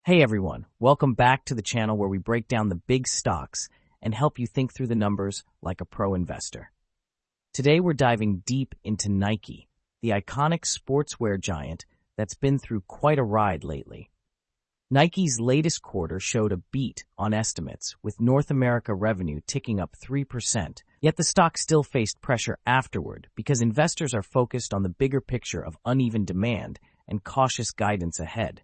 Hey everyone, welcome back to the channel where we break down the big stocks and help you think through the numbers like a pro investor. Today we're diving deep into Nike, the iconic sportswear giant that's been through quite a ride lately. Nike's latest quarter showed a beat on estimates, with North America revenue ticking up 3%, yet the stock still faced pressure afterward because investors are focused on the bigger picture of uneven demand and cautious guidance ahead.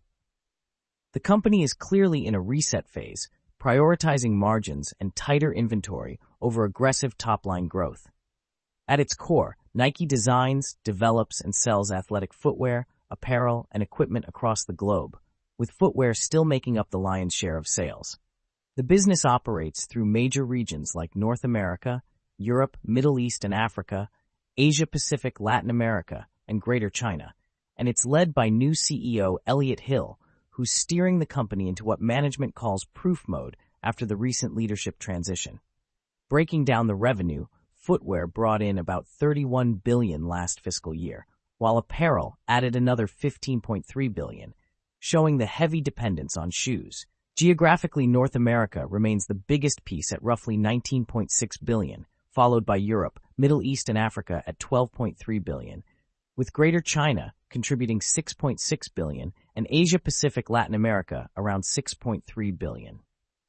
The company is clearly in a reset phase, prioritizing margins and tighter inventory over aggressive top-line growth. At its core, Nike designs, develops, and sells athletic footwear, apparel, and equipment across the globe, with footwear still making up the lion's share of sales. The business operates through major regions like North America, Europe, Middle East and Africa, Asia-Pacific, Latin America, and Greater China, and it's led by new CEO Elliott Hill, who's steering the company into what management calls proof mode after the recent leadership transition. Breaking down the revenue, footwear brought in about $31 billion last fiscal year, while apparel added another $15.3 billion, showing the heavy dependence on shoes. Geographically, North America remains the biggest piece at roughly $19.6 billion, followed by Europe, Middle East and Africa at $12.3 billion, with Greater China contributing $6.6 billion and Asia-Pacific Latin America around $6.3 billion.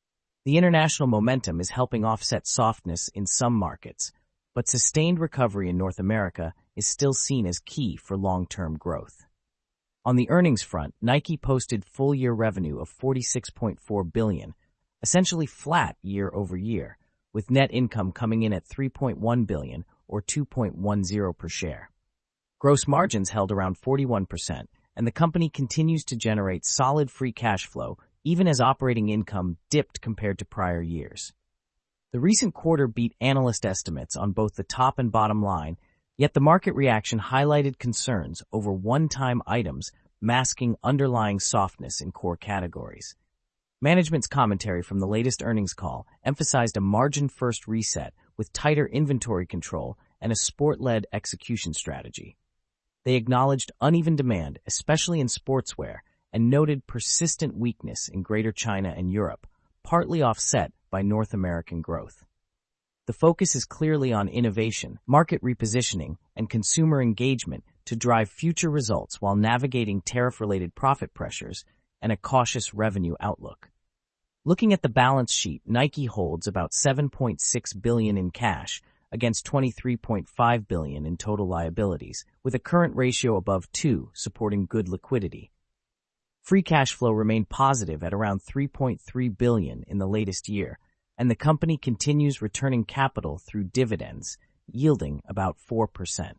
The international momentum is helping offset softness in some markets, but sustained recovery in North America is still seen as key for long-term growth. On the earnings front, Nike posted full-year revenue of $46.4 billion, essentially flat year over year, with net income coming in at $3.1 billion or $2.10 per share. Gross margins held around 41%, and the company continues to generate solid free cash flow even as operating income dipped compared to prior years. The recent quarter beat analyst estimates on both the top and bottom line, yet the market reaction highlighted concerns over one-time items masking underlying softness in core categories. Management's commentary from the latest earnings call emphasized a margin-first reset with tighter inventory control and a sport-led execution strategy. They acknowledged uneven demand, especially in sportswear, and noted persistent weakness in Greater China and Europe, partly offset by North American growth. The focus is clearly on innovation, market repositioning, and consumer engagement to drive future results while navigating tariff-related profit pressures and a cautious revenue outlook. Looking at the balance sheet, Nike holds about $7.6 billion in cash, against $23.5 billion in total liabilities, with a current ratio above 2 supporting good liquidity. Free cash flow remained positive at around $3.3 billion in the latest year, and the company continues returning capital through dividends, yielding about 4%.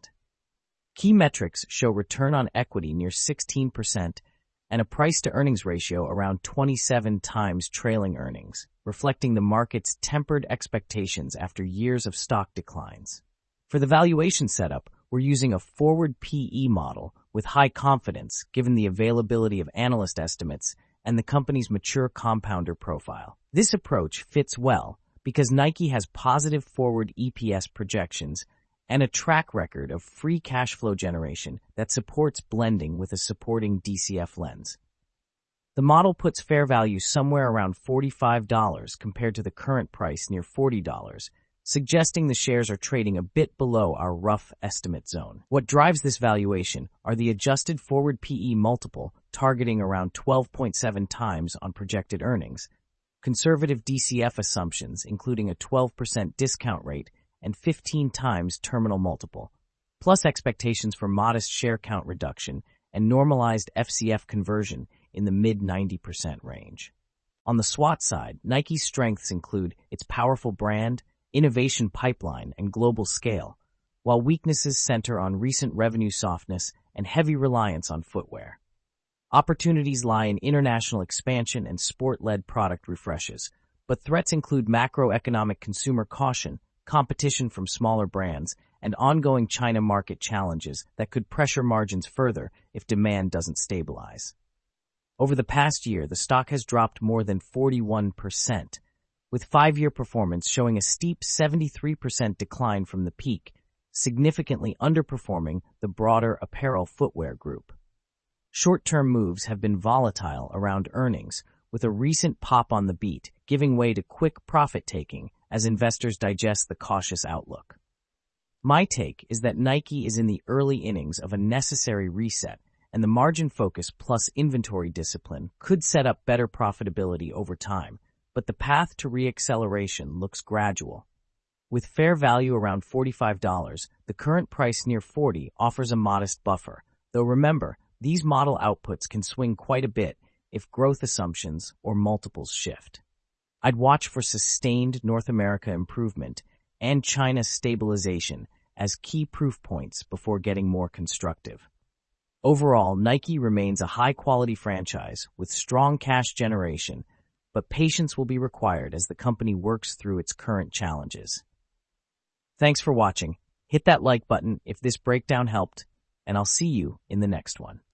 Key metrics show return on equity near 16% and a price-to-earnings ratio around 27 times trailing earnings, reflecting the market's tempered expectations after years of stock declines. For the valuation setup, we're using a forward PE model with high confidence given the availability of analyst estimates and the company's mature compounder profile. This approach fits well because Nike has positive forward EPS projections and a track record of free cash flow generation that supports blending with a supporting DCF lens. The model puts fair value somewhere around $45 compared to the current price near $40, suggesting the shares are trading a bit below our rough estimate zone. What drives this valuation are the adjusted forward PE multiple targeting around 12.7 times on projected earnings, conservative DCF assumptions including a 12% discount rate and 15 times terminal multiple, plus expectations for modest share count reduction and normalized FCF conversion in the mid-90% range. On the SWOT side, Nike's strengths include its powerful brand, innovation pipeline, and global scale, while weaknesses center on recent revenue softness and heavy reliance on footwear. Opportunities lie in international expansion and sport-led product refreshes, but threats include macroeconomic consumer caution, competition from smaller brands, and ongoing China market challenges that could pressure margins further if demand doesn't stabilize. Over the past year, the stock has dropped more than 41%, with 5-year performance showing a steep 73% decline from the peak, significantly underperforming the broader apparel footwear group. Short-term moves have been volatile around earnings, with a recent pop on the beat giving way to quick profit-taking as investors digest the cautious outlook. My take is that Nike is in the early innings of a necessary reset, and the margin focus plus inventory discipline could set up better profitability over time, but the path to re-acceleration looks gradual. With fair value around $45, the current price near $40 offers a modest buffer, though remember, these model outputs can swing quite a bit if growth assumptions or multiples shift. I'd watch for sustained North America improvement and China stabilization as key proof points before getting more constructive. Overall, Nike remains a high-quality franchise with strong cash generation, but patience will be required as the company works through its current challenges. Thanks for watching. Hit that like button if this breakdown helped, and I'll see you in the next one.